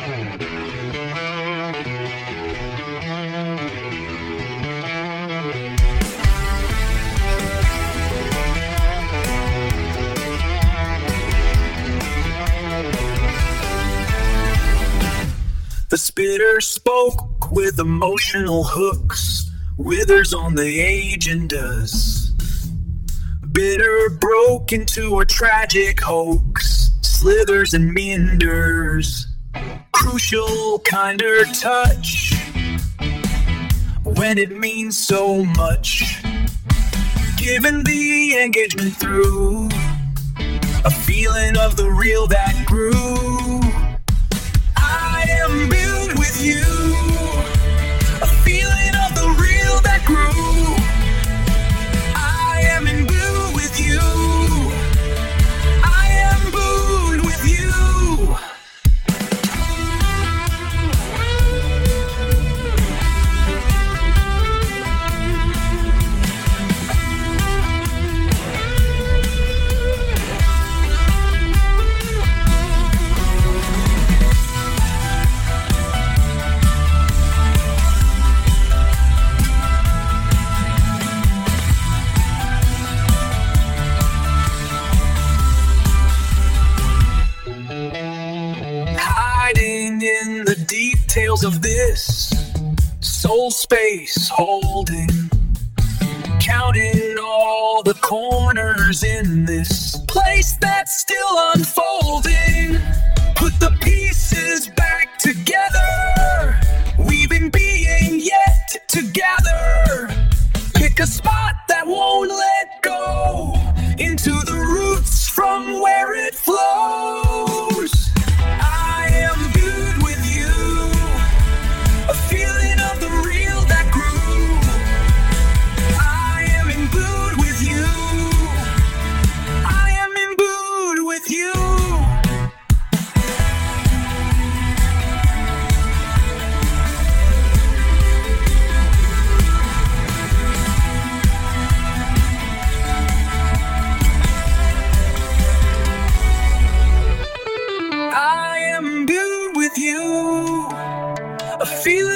The spitter spoke with emotional hooks, withers on the agendas. Bitter broke into a tragic hoax, slithers and meanders. Crucial kinder touch, when it means so much. Given the engagement through, a feeling of the real that grew. I am imbued with you, a feeling of the real that grew. I am imbued with you, I am imbued with you. Hiding in the details of this soul space holding, counting all the corners in this place that's still unfolding. Put the pieces back together, weaving being yet together. Pick a spot that won't let go, into the roots from where it flows. I am imbued with you, a feeling of the real that grew. I am imbued with you, I am imbued with you. I am imbued with you, a feeling